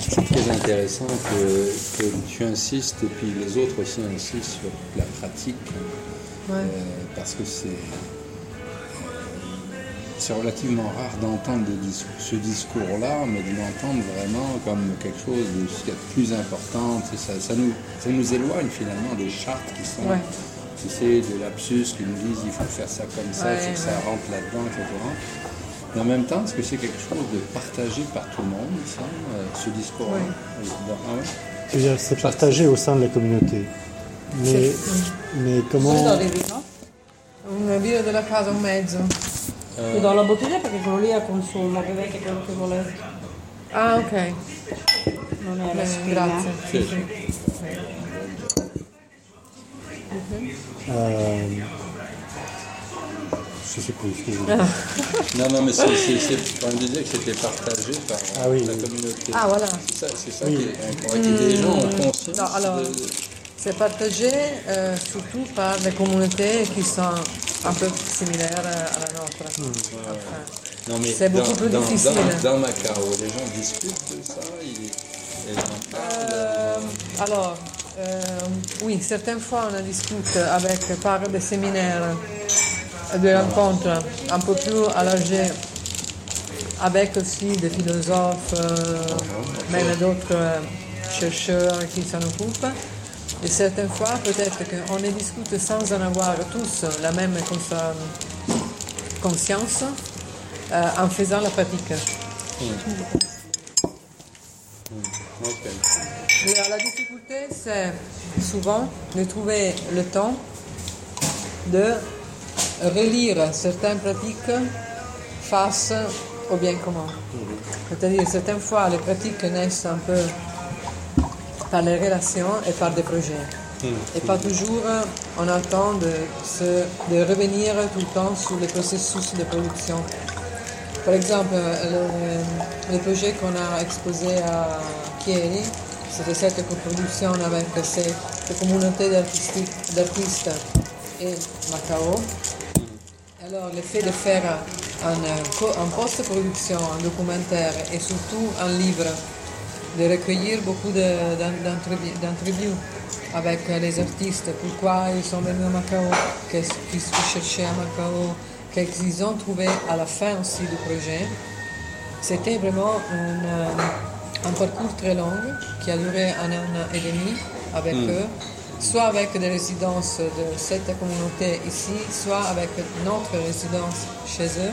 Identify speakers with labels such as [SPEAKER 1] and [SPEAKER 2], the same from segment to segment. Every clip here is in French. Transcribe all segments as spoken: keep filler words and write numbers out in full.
[SPEAKER 1] c'est très intéressant que, que tu insistes et puis les autres aussi insistent sur la pratique,
[SPEAKER 2] Ouais.
[SPEAKER 1] euh, parce que c'est, c'est relativement rare d'entendre de dis- ce discours-là, mais de l'entendre vraiment comme quelque chose de, ce qu'il y a de plus important. Tu sais, ça, ça, nous, ça nous éloigne finalement des chartes qui sont,
[SPEAKER 2] Ouais.
[SPEAKER 1] tu sais, des lapsus qui nous disent il faut faire ça comme ça, il
[SPEAKER 2] Ouais,
[SPEAKER 1] faut que ça
[SPEAKER 2] ouais.
[SPEAKER 1] rentre là-dedans, et cetera. Mais en même temps, est-ce que c'est quelque chose de partagé par tout le monde, ça, euh, ce discours-là?
[SPEAKER 2] Oui.
[SPEAKER 1] Ah ouais?
[SPEAKER 3] Je veux dire, c'est partagé au sein de la communauté. Mais, mais comment...
[SPEAKER 4] Dove arrivi, no?
[SPEAKER 2] Un vino della casa, un mezzo.
[SPEAKER 4] Ti do la bottiglia perché quello lì è a consumo, bevete quello che volete.
[SPEAKER 2] Ah, ok.
[SPEAKER 4] Non è la
[SPEAKER 2] Bene,
[SPEAKER 4] spina.
[SPEAKER 2] grazie.
[SPEAKER 1] Sì, sì.
[SPEAKER 3] Euh, je sais plus, excusez-moi.
[SPEAKER 1] Non, non, mais c'est, c'est, c'est, on disait que c'était partagé par euh,
[SPEAKER 3] Ah oui,
[SPEAKER 1] la
[SPEAKER 3] oui.
[SPEAKER 1] communauté.
[SPEAKER 2] Ah, voilà.
[SPEAKER 1] C'est ça, c'est ça
[SPEAKER 3] Oui.
[SPEAKER 1] qui est incroyable. Et les gens ont conscience
[SPEAKER 2] Non, alors,
[SPEAKER 1] de...
[SPEAKER 2] c'est partagé euh, surtout par les communautés qui sont un peu similaires à la nôtre. Enfin,
[SPEAKER 1] Non, mais
[SPEAKER 2] c'est beaucoup
[SPEAKER 1] dans,
[SPEAKER 2] plus
[SPEAKER 1] dans,
[SPEAKER 2] difficile.
[SPEAKER 1] Dans, dans Macao, les gens discutent de ça, ils, ils en parlent.
[SPEAKER 2] Euh, alors, euh, oui, certaines fois on en discute avec, par des séminaires, des rencontres un peu plus allégées, avec aussi des philosophes, euh, même d'autres euh, chercheurs qui s'en occupent. Et certaines fois, peut-être qu'on les discute sans en avoir tous la même cons- conscience, euh, en faisant la pratique.
[SPEAKER 1] Ok.
[SPEAKER 2] La, la difficulté, c'est souvent de trouver le temps de relire certaines pratiques face au bien commun. C'est-à-dire, certaines fois, les pratiques naissent un peu par les relations et par des projets. Et pas toujours on a le temps de, se, de revenir tout le temps sur les processus de production. Par exemple, le, le projet qu'on a exposé à Chieri, c'était cette coproduction avec ces, ces communautés d'artistes, d'artistes et Macao. Alors, le fait de faire un, un post-production, un documentaire et surtout un livre, de recueillir beaucoup de, d'entrevues, d'entrevues avec les artistes, pourquoi ils sont venus à Macao, qu'est-ce qu'ils cherchaient à Macao, qu'est-ce qu'ils ont trouvé à la fin aussi du projet. C'était vraiment un, un parcours très long qui a duré un an et demi avec mmh. eux, soit avec des résidences de cette communauté ici, soit avec notre résidence chez eux.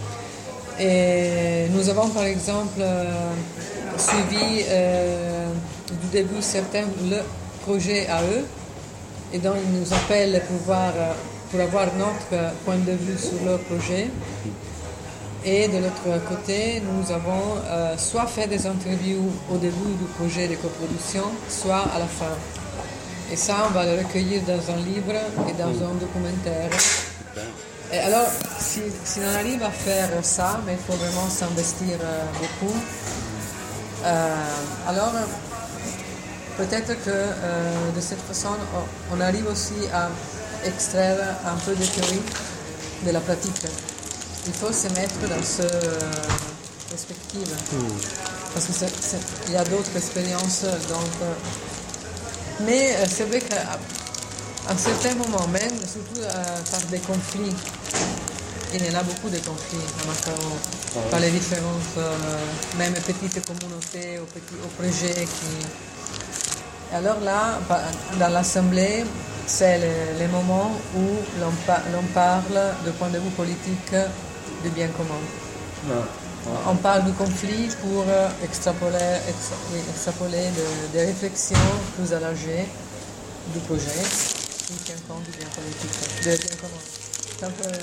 [SPEAKER 2] Et nous avons par exemple euh, suivi euh, du début certains le projet à eux, et donc ils nous appellent pour, voir, pour avoir notre point de vue sur leur projet. Et de l'autre côté, nous avons euh, soit fait des interviews au début du projet de coproduction, soit à la fin. Et ça, on va le recueillir dans un livre et dans un documentaire. Et alors, si, si on arrive à faire ça, mais il faut vraiment s'investir euh, beaucoup, euh, alors peut-être que euh, de cette façon, on arrive aussi à extraire un peu de théorie de la pratique. Il faut se mettre dans cette euh, perspective. Mmh. Parce qu'il y a d'autres expériences. Donc, euh, mais euh, c'est vrai qu'à un certain moment, même, surtout euh, par des conflits, il y en a beaucoup de conflits à Macao, ah ouais. Par les différentes, euh, même petites communautés ou petits ou projets qui... Alors là, dans l'Assemblée, c'est le, le moment où l'on, pa- l'on parle du point de vue politique du bien commun. Ah, ah. On parle du conflit pour extrapoler, extra, oui, extrapoler des de réflexions plus allégées du projet qui tient compte du bien politique, du bien commun. Donc, euh,